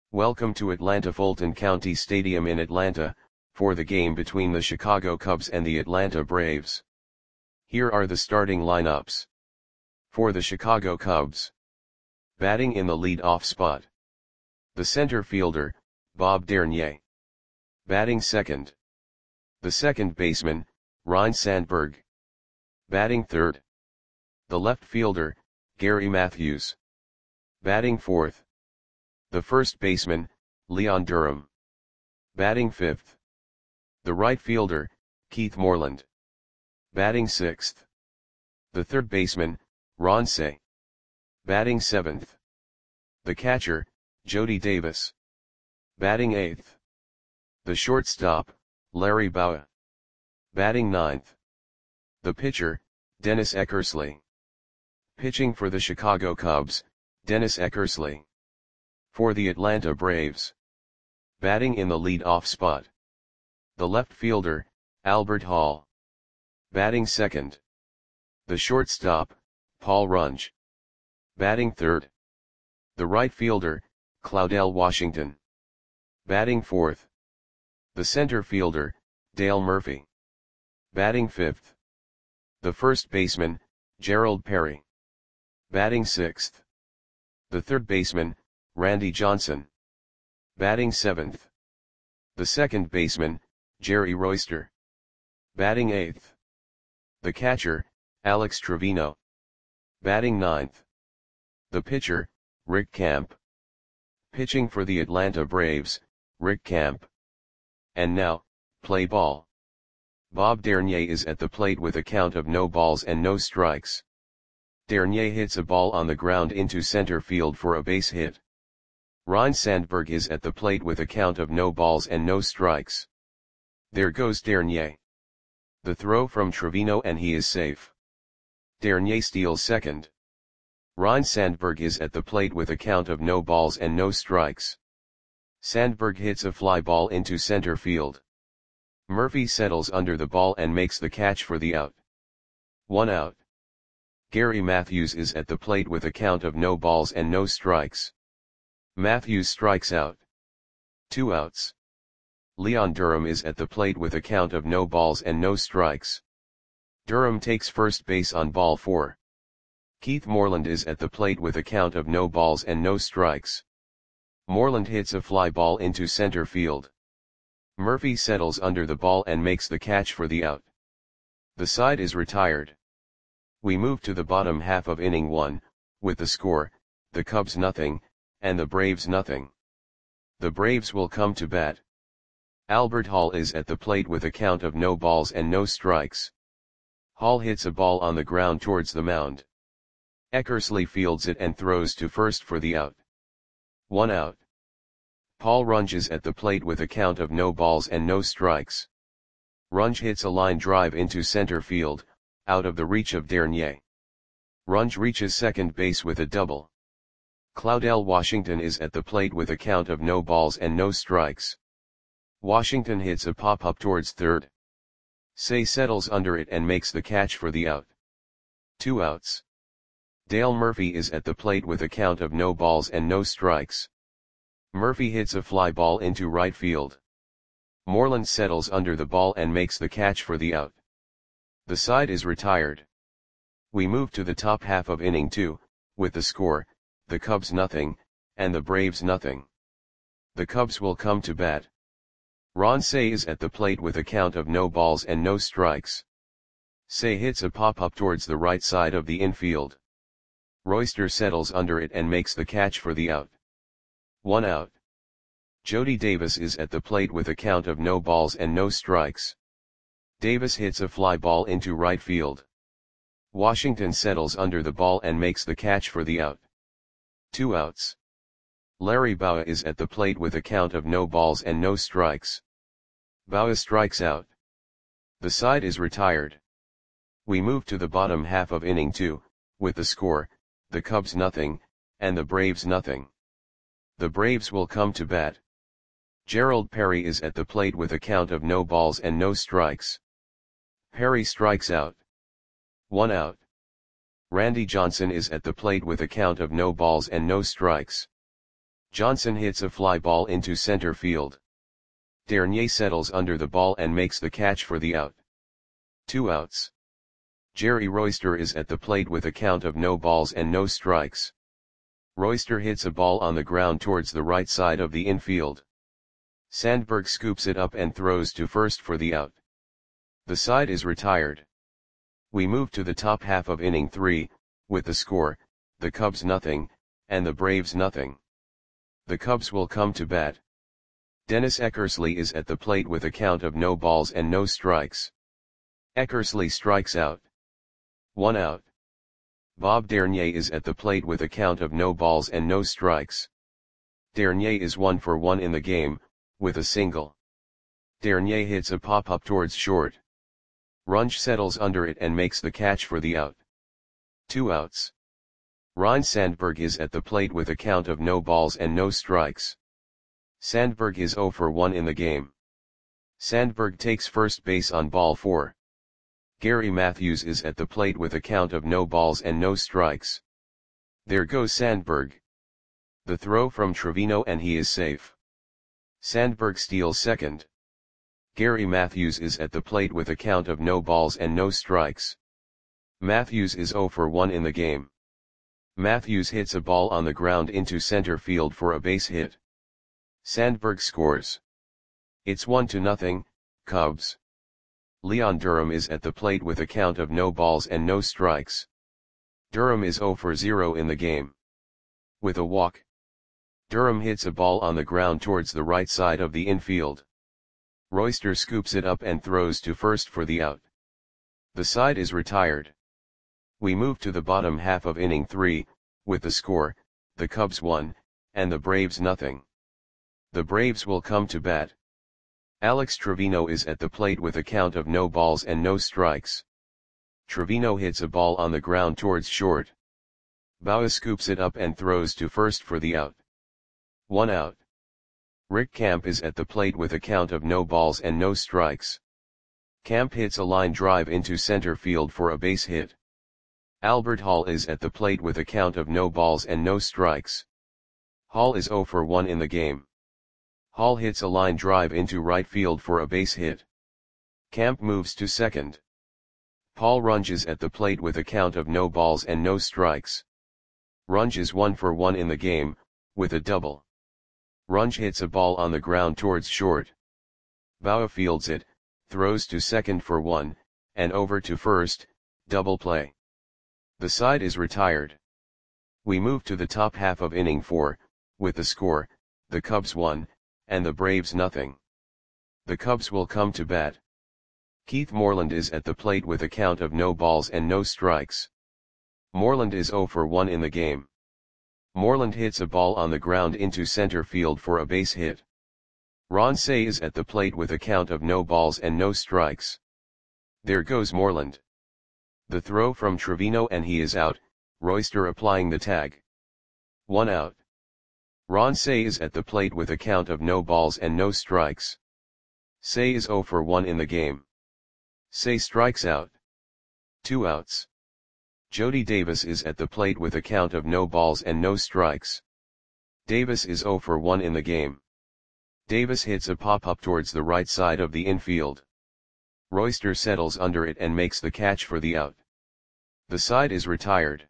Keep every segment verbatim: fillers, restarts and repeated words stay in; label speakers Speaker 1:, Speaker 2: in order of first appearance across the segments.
Speaker 1: Welcome to Atlanta Fulton County Stadium in Atlanta, for the game between the Chicago Cubs and the Atlanta Braves. Here are the starting lineups. For the Chicago Cubs. Batting in the lead-off spot. The center fielder, Bob Dernier. Batting second. The second baseman, Ryne Sandberg. Batting third. The left fielder, Gary Matthews. Batting fourth. The first baseman, Leon Durham. Batting fifth. The right fielder, Keith Moreland. Batting sixth. The third baseman, Ron Cey. Batting seventh. The catcher, Jody Davis. Batting eighth. The shortstop, Larry Bowa. Batting ninth. The pitcher, Dennis Eckersley. Pitching for the Chicago Cubs, Dennis Eckersley. For the Atlanta Braves. Batting in the lead-off spot. The left fielder, Albert Hall. Batting second. The shortstop, Paul Runge. Batting third. The right fielder, Claudell Washington. Batting fourth. The center fielder, Dale Murphy. Batting fifth. The first baseman, Gerald Perry. Batting sixth. The third baseman, Randy Johnson. Batting seventh. The second baseman, Jerry Royster. Batting eighth. The catcher, Alex Trevino. Batting ninth. The pitcher, Rick Camp. Pitching for the Atlanta Braves, Rick Camp. And now, play ball. Bob Dernier is at the plate with a count of no balls and no strikes. Dernier hits a ball on the ground into center field for a base hit. Ryne Sandberg is at the plate with a count of no balls and no strikes. There goes Dernier. The throw from Trevino and he is safe. Dernier steals second. Ryne Sandberg is at the plate with a count of no balls and no strikes. Sandberg hits a fly ball into center field. Murphy settles under the ball and makes the catch for the out. One out. Gary Matthews is at the plate with a count of no balls and no strikes. Matthews strikes out. Two outs. Leon Durham is at the plate with a count of no balls and no strikes. Durham takes first base on ball four. Keith Moreland is at the plate with a count of no balls and no strikes. Moreland hits a fly ball into center field. Murphy settles under the ball and makes the catch for the out. The side is retired. We move to the bottom half of inning one, with the score, the Cubs nothing, and the Braves nothing. The Braves will come to bat. Albert Hall is at the plate with a count of no balls and no strikes. Hall hits a ball on the ground towards the mound. Eckersley fields it and throws to first for the out. One out. Paul Runge is at the plate with a count of no balls and no strikes. Runge hits a line drive into center field, out of the reach of Dernier. Runge reaches second base with a double. Claudell Washington is at the plate with a count of no balls and no strikes. Washington hits a pop-up towards third. Cey settles under it and makes the catch for the out. Two outs. Dale Murphy is at the plate with a count of no balls and no strikes. Murphy hits a fly ball into right field. Moreland settles under the ball and makes the catch for the out. The side is retired. We move to the top half of inning two, with the score, the Cubs nothing, and the Braves nothing. The Cubs will come to bat. Ron Cey is at the plate with a count of no balls and no strikes. Cey hits a pop-up towards the right side of the infield. Royster settles under it and makes the catch for the out. One out. Jody Davis is at the plate with a count of no balls and no strikes. Davis hits a fly ball into right field. Washington settles under the ball and makes the catch for the out. Two outs. Larry Bowa is at the plate with a count of no balls and no strikes. Bowa strikes out. The side is retired. We move to the bottom half of inning two, with the score, the Cubs nothing, and the Braves nothing. The Braves will come to bat. Gerald Perry is at the plate with a count of no balls and no strikes. Perry strikes out. One out. Randy Johnson is at the plate with a count of no balls and no strikes. Johnson hits a fly ball into center field. Dernier settles under the ball and makes the catch for the out. Two outs. Jerry Royster is at the plate with a count of no balls and no strikes. Royster hits a ball on the ground towards the right side of the infield. Sandberg scoops it up and throws to first for the out. The side is retired. We move to the top half of inning three, with the score, the Cubs nothing, and the Braves nothing. The Cubs will come to bat. Dennis Eckersley is at the plate with a count of no balls and no strikes. Eckersley strikes out. One out. Bob Dernier is at the plate with a count of no balls and no strikes. Dernier is one for one in the game, with a single. Dernier hits a pop-up towards short. Runge settles under it and makes the catch for the out. Two outs. Ryne Sandberg is at the plate with a count of no balls and no strikes. Sandberg is zero for one in the game. Sandberg takes first base on ball four. Gary Matthews is at the plate with a count of no balls and no strikes. There goes Sandberg. The throw from Trevino and he is safe. Sandberg steals second. Gary Matthews is at the plate with a count of no balls and no strikes. Matthews is zero for one in the game. Matthews hits a ball on the ground into center field for a base hit. Sandberg scores. It's one to nothing, Cubs. Leon Durham is at the plate with a count of no balls and no strikes. Durham is zero for zero in the game. With a walk. Durham hits a ball on the ground towards the right side of the infield. Royster scoops it up and throws to first for the out. The side is retired. We move to the bottom half of inning three, with the score, the Cubs one, and the Braves nothing. The Braves will come to bat. Alex Trevino is at the plate with a count of no balls and no strikes. Trevino hits a ball on the ground towards short. Baua scoops it up and throws to first for the out. One out. Rick Camp is at the plate with a count of no balls and no strikes. Camp hits a line drive into center field for a base hit. Albert Hall is at the plate with a count of no balls and no strikes. Hall is zero for one in the game. Hall hits a line drive into right field for a base hit. Camp moves to second. Paul Runge is at the plate with a count of no balls and no strikes. Runge is one for one in the game, with a double. Runge hits a ball on the ground towards short. Baua fields it, throws to second for one, and over to first, double play. The side is retired. We move to the top half of inning four, with the score, the Cubs one, and the Braves nothing. The Cubs will come to bat. Keith Moreland is at the plate with a count of no balls and no strikes. Moreland is zero for one in the game. Moreland hits a ball on the ground into center field for a base hit. Ron Cey is at the plate with a count of no balls and no strikes. There goes Moreland. The throw from Trevino and he is out, Royster applying the tag. One out. Ron Cey is at the plate with a count of no balls and no strikes. Cey is zero for one in the game. Cey strikes out. Two outs. Jody Davis is at the plate with a count of no balls and no strikes. Davis is zero for one in the game. Davis hits a pop-up towards the right side of the infield. Royster settles under it and makes the catch for the out. The side is retired.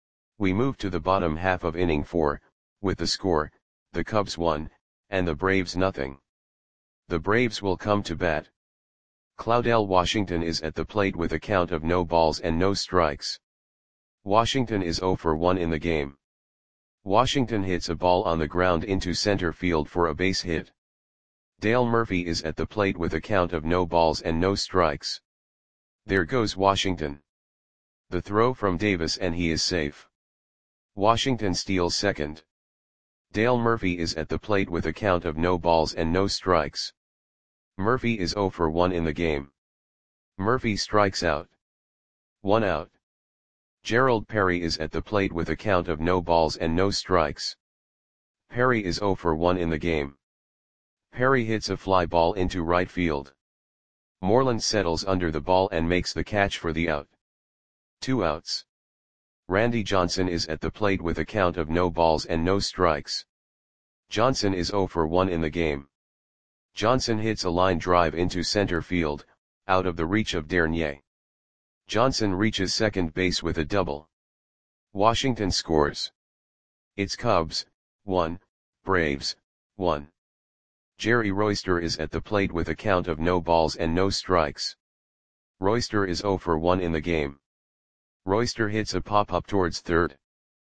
Speaker 1: We move to the bottom half of inning four, with the score, the Cubs one, and the Braves nothing. The Braves will come to bat. Claudell Washington is at the plate with a count of no balls and no strikes. Washington is zero for one in the game. Washington hits a ball on the ground into center field for a base hit. Dale Murphy is at the plate with a count of no balls and no strikes. There goes Washington. The throw from Davis and he is safe. Washington steals second. Dale Murphy is at the plate with a count of no balls and no strikes. Murphy is zero for one in the game. Murphy strikes out. One out. Gerald Perry is at the plate with a count of no balls and no strikes. Perry is zero for one in the game. Perry hits a fly ball into right field. Moreland settles under the ball and makes the catch for the out. Two outs. Randy Johnson is at the plate with a count of no balls and no strikes. Johnson is zero for one in the game. Johnson hits a line drive into center field, out of the reach of Dernier. Johnson reaches second base with a double. Washington scores. It's Cubs, one, Braves, one. Jerry Royster is at the plate with a count of no balls and no strikes. Royster is zero for one in the game. Royster hits a pop-up towards third.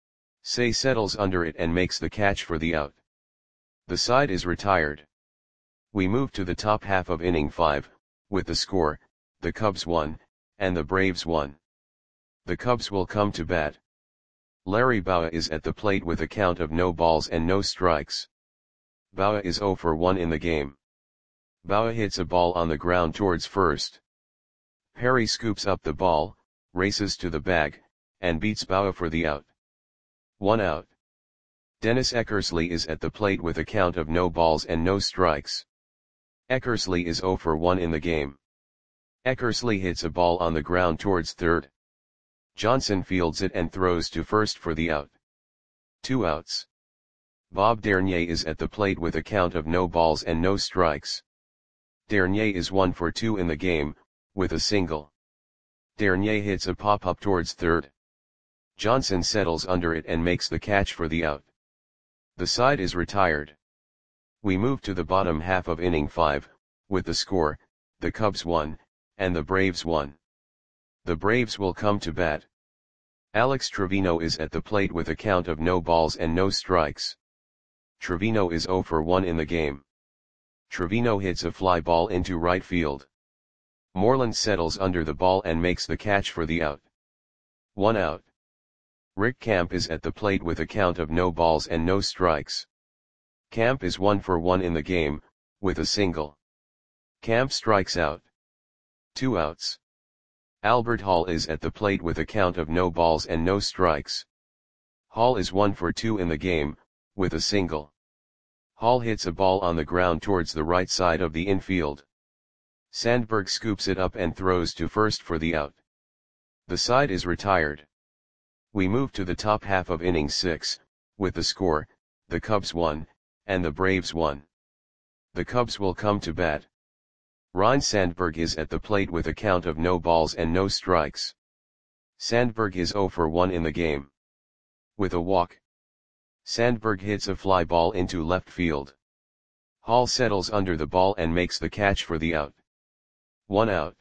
Speaker 1: Say settles under it and makes the catch for the out. The side is retired. We move to the top half of inning five, with the score, the Cubs won, and the Braves won. The Cubs will come to bat. Larry Bowa is at the plate with a count of no balls and no strikes. Bowa is zero for one in the game. Bowa hits a ball on the ground towards first. Perry scoops up the ball, races to the bag, and beats Bowa for the out. One out. Dennis Eckersley is at the plate with a count of no balls and no strikes. Eckersley is zero for one in the game. Eckersley hits a ball on the ground towards third. Johnson fields it and throws to first for the out. Two outs. Bob Dernier is at the plate with a count of no balls and no strikes. Dernier is one for two in the game, with a single. Dernier hits a pop-up towards third. Johnson settles under it and makes the catch for the out. The side is retired. We move to the bottom half of inning five, with the score, the Cubs won, and the Braves won. The Braves will come to bat. Alex Trevino is at the plate with a count of no balls and no strikes. Trevino is zero for one in the game. Trevino hits a fly ball into right field. Moreland settles under the ball and makes the catch for the out. One out. Rick Camp is at the plate with a count of no balls and no strikes. Camp is one for one in the game, with a single. Camp strikes out. Two outs. Albert Hall is at the plate with a count of no balls and no strikes. Hall is one for two in the game, with a single. Hall hits a ball on the ground towards the right side of the infield. Sandberg scoops it up and throws to first for the out. The side is retired. We move to the top half of inning six, with the score, the Cubs won, and the Braves won. The Cubs will come to bat. Ryne Sandberg is at the plate with a count of no balls and no strikes. Sandberg is zero for one in the game. With a walk. Sandberg hits a fly ball into left field. Hall settles under the ball and makes the catch for the out. One out.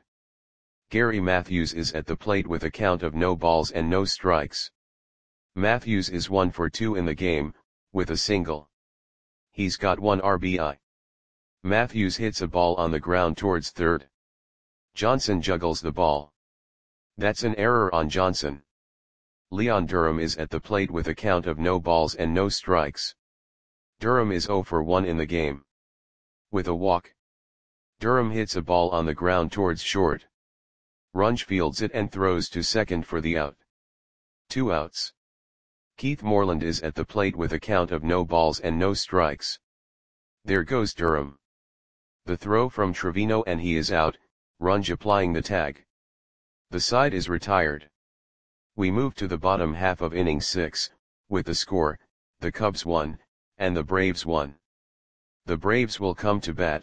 Speaker 1: Gary Matthews is at the plate with a count of no balls and no strikes. Matthews is one for two in the game, with a single. He's got one R B I. Matthews hits a ball on the ground towards third. Johnson juggles the ball. That's an error on Johnson. Leon Durham is at the plate with a count of no balls and no strikes. Durham is zero for one in the game. With a walk. Durham hits a ball on the ground towards short. Runge fields it and throws to second for the out. Two outs. Keith Moreland is at the plate with a count of no balls and no strikes. There goes Durham. The throw from Trevino and he is out, Runge applying the tag. The side is retired. We move to the bottom half of inning six, with the score, the Cubs won, and the Braves won. The Braves will come to bat.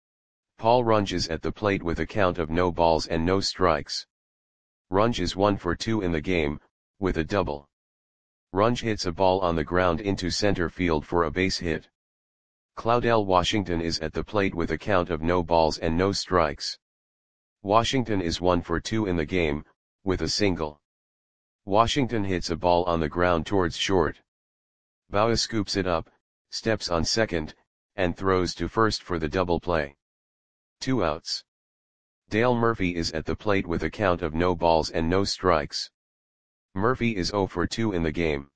Speaker 1: Paul Runge is at the plate with a count of no balls and no strikes. Runge is one for two in the game, with a double. Runge hits a ball on the ground into center field for a base hit. Claudell Washington is at the plate with a count of no balls and no strikes. Washington is one for two in the game, with a single. Washington hits a ball on the ground towards short. Bowa scoops it up, steps on second, and throws to first for the double play. Two outs. Dale Murphy is at the plate with a count of no balls and no strikes. Murphy is zero for two in the game.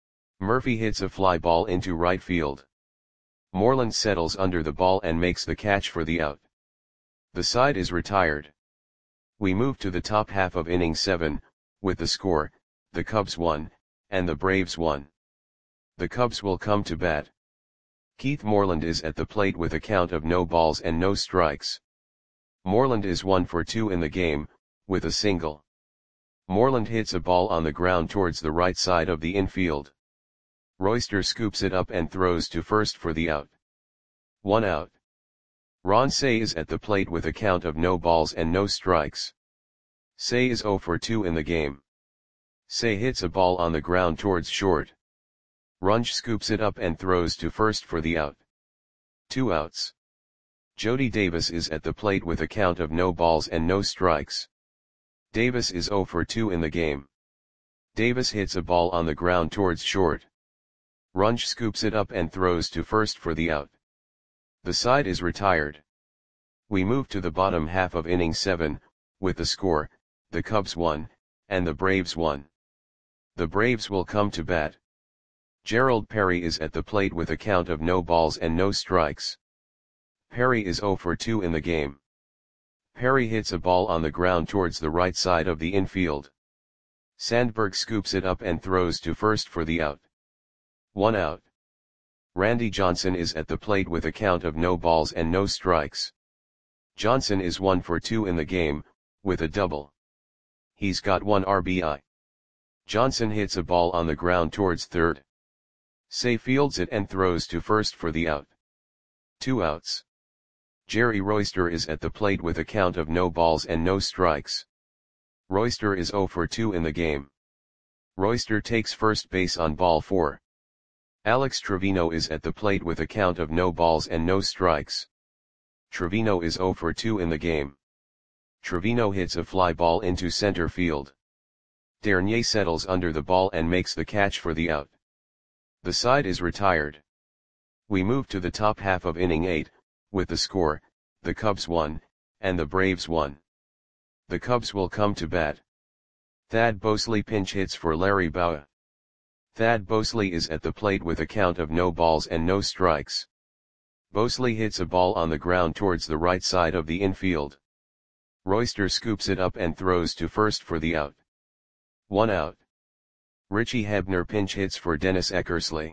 Speaker 1: Murphy hits a fly ball into right field. Moreland settles under the ball and makes the catch for the out. The side is retired. We move to the top half of inning seven, with the score, the Cubs won, and the Braves won. The Cubs will come to bat. Keith Moreland is at the plate with a count of no balls and no strikes. Moreland is one for two in the game, with a single. Moreland hits a ball on the ground towards the right side of the infield. Royster scoops it up and throws to first for the out. One out. Ron Cey is at the plate with a count of no balls and no strikes. Cey is zero for two in the game. Cey hits a ball on the ground towards short. Runge scoops it up and throws to first for the out. Two outs. Jody Davis is at the plate with a count of no balls and no strikes. Davis is zero for two in the game. Davis hits a ball on the ground towards short. Runge scoops it up and throws to first for the out. The side is retired. We move to the bottom half of inning seven, with the score, the Cubs won, and the Braves won. The Braves will come to bat. Gerald Perry is at the plate with a count of no balls and no strikes. Perry is zero for two in the game. Perry hits a ball on the ground towards the right side of the infield. Sandberg scoops it up and throws to first for the out. One out. Randy Johnson is at the plate with a count of no balls and no strikes. Johnson is one for two in the game, with a double. He's got one R B I. Johnson hits a ball on the ground towards third. Cey fields it and throws to first for the out. Two outs. Jerry Royster is at the plate with a count of no balls and no strikes. Royster is zero for two in the game. Royster takes first base on ball four. Alex Trevino is at the plate with a count of no balls and no strikes. Trevino is zero for two in the game. Trevino hits a fly ball into center field. Dernier settles under the ball and makes the catch for the out. The side is retired. We move to the top half of inning eight, with the score, the Cubs won, and the Braves won. The Cubs will come to bat. Thad Bosley pinch hits for Larry Bowa. Thad Bosley is at the plate with a count of no balls and no strikes. Bosley hits a ball on the ground towards the right side of the infield. Royster scoops it up and throws to first for the out. One out. Richie Hebner pinch hits for Dennis Eckersley.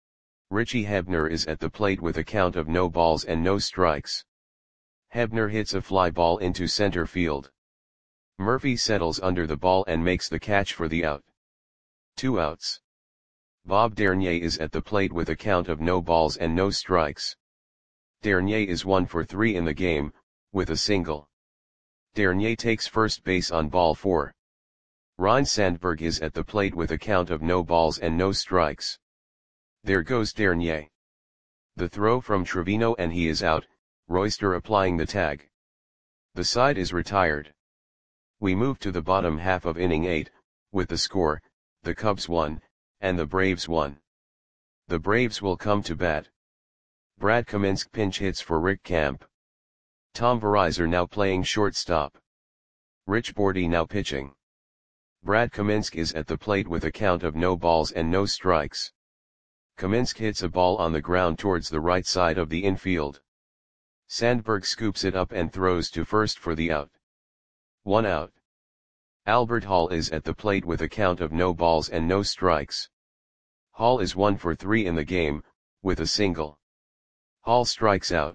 Speaker 1: Richie Hebner is at the plate with a count of no balls and no strikes. Hebner hits a fly ball into center field. Murphy settles under the ball and makes the catch for the out. Two outs. Bob Dernier is at the plate with a count of no balls and no strikes. Dernier is one for three in the game, with a single. Dernier takes first base on ball four. Ryne Sandberg is at the plate with a count of no balls and no strikes. There goes Dernier. The throw from Trevino and he is out, Royster applying the tag. The side is retired. We move to the bottom half of inning eight, with the score, the Cubs won, and the Braves won. The Braves will come to bat. Brad Kaminsk pinch hits for Rick Camp. Tom Verizor now playing shortstop. Rich Bordy now pitching. Brad Kaminsk is at the plate with a count of no balls and no strikes. Kaminsk hits a ball on the ground towards the right side of the infield. Sandberg scoops it up and throws to first for the out. One out. Albert Hall is at the plate with a count of no balls and no strikes. Hall is one for three in the game, with a single. Hall strikes out.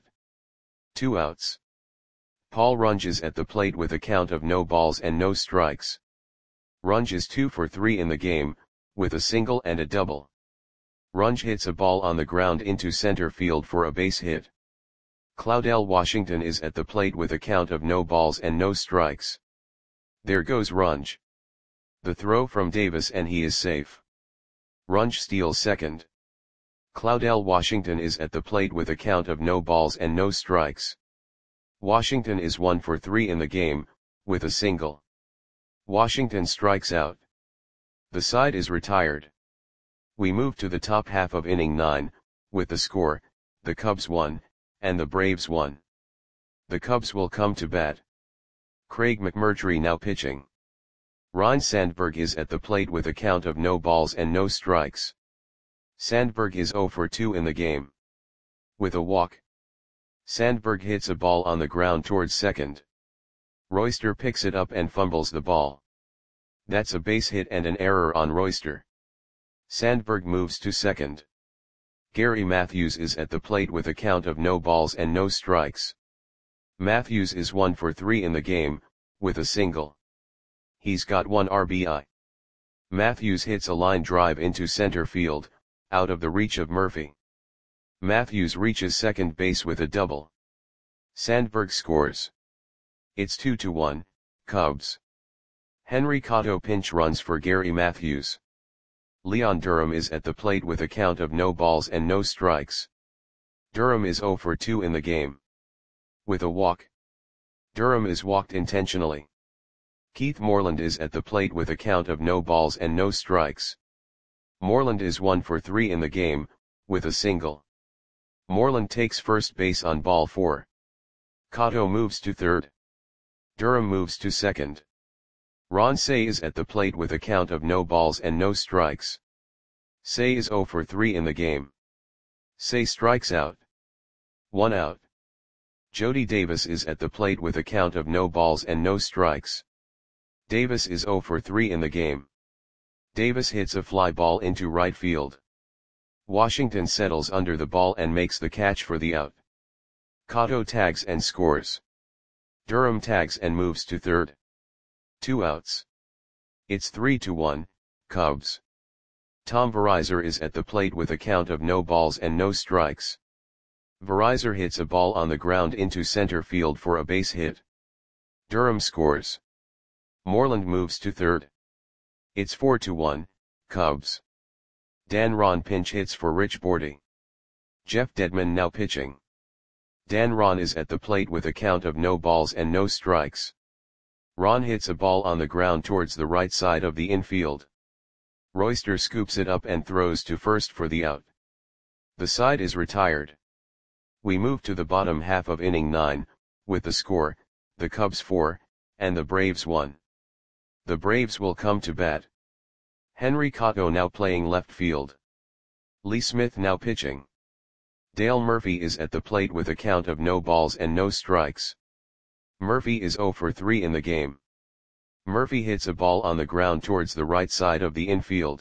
Speaker 1: Two outs. Paul Runge is at the plate with a count of no balls and no strikes. Runge is two for three in the game, with a single and a double. Runge hits a ball on the ground into center field for a base hit. Claudell Washington is at the plate with a count of no balls and no strikes. There goes Runge. The throw from Davis and he is safe. Runge steals second. Claudell Washington is at the plate with a count of no balls and no strikes. Washington is one for three in the game, with a single. Washington strikes out. The side is retired. We move to the top half of inning nine, with the score, the Cubs won, and the Braves won. The Cubs will come to bat. Craig McMurtry now pitching. Ryne Sandberg is at the plate with a count of no balls and no strikes. Sandberg is zero for two in the game. With a walk. Sandberg hits a ball on the ground towards second. Royster picks it up and fumbles the ball. That's a base hit and an error on Royster. Sandberg moves to second. Gary Matthews is at the plate with a count of no balls and no strikes. Matthews is one for three in the game, with a single. He's got one R B I. Matthews hits a line drive into center field, out of the reach of Murphy. Matthews reaches second base with a double. Sandberg scores. It's two to one, Cubs. Henry Cotto pinch runs for Gary Matthews. Leon Durham is at the plate with a count of no balls and no strikes. Durham is oh for two in the game. With a walk. Durham is walked intentionally. Keith Moreland is at the plate with a count of no balls and no strikes. Moreland is one for three in the game, with a single. Moreland takes first base on ball four. Cotto moves to third. Durham moves to second. Ron Cey is at the plate with a count of no balls and no strikes. Cey is oh for three in the game. Cey strikes out. One out. Jody Davis is at the plate with a count of no balls and no strikes. Davis is oh for three in the game. Davis hits a fly ball into right field. Washington settles under the ball and makes the catch for the out. Cotto tags and scores. Durham tags and moves to third. Two outs. It's three to one, Cubs. Tom Verizar is at the plate with a count of no balls and no strikes. Verizar hits a ball on the ground into center field for a base hit. Durham scores. Moreland moves to third. It's four to one, Cubs. Dan Ron pinch hits for Rich Bordy. Jeff Dedman now pitching. Dan Ron is at the plate with a count of no balls and no strikes. Ron hits a ball on the ground towards the right side of the infield. Royster scoops it up and throws to first for the out. The side is retired. We move to the bottom half of inning nine, with the score, the Cubs four, and the Braves one. The Braves will come to bat. Henry Cotto now playing left field. Lee Smith now pitching. Dale Murphy is at the plate with a count of no balls and no strikes. Murphy is oh for three in the game. Murphy hits a ball on the ground towards the right side of the infield.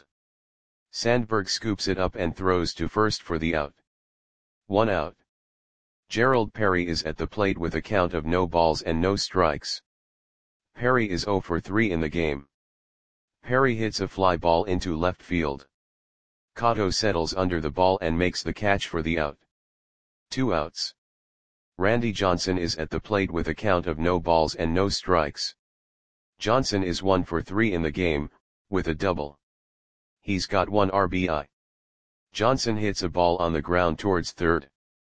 Speaker 1: Sandberg scoops it up and throws to first for the out. One out. Gerald Perry is at the plate with a count of no balls and no strikes. Perry is oh for three in the game. Perry hits a fly ball into left field. Cotto settles under the ball and makes the catch for the out. Two outs. Randy Johnson is at the plate with a count of no balls and no strikes. Johnson is one for three in the game, with a double. He's got one R B I. Johnson hits a ball on the ground towards third.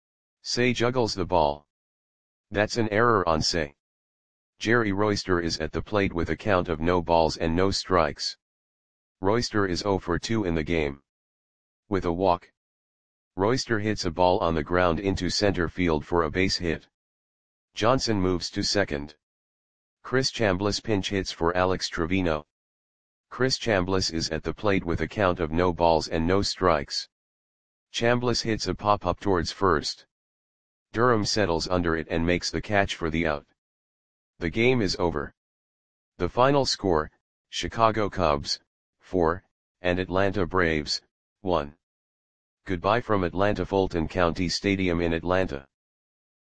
Speaker 1: Cey juggles the ball. That's an error on Cey. Jerry Royster is at the plate with a count of no balls and no strikes. Royster is oh for two in the game. With a walk. Royster hits a ball on the ground into center field for a base hit. Johnson moves to second. Chris Chambliss pinch hits for Alex Trevino. Chris Chambliss is at the plate with a count of no balls and no strikes. Chambliss hits a pop-up towards first. Durham settles under it and makes the catch for the out. The game is over. The final score, Chicago Cubs, four, and Atlanta Braves, one. Goodbye from Atlanta Fulton County Stadium in Atlanta.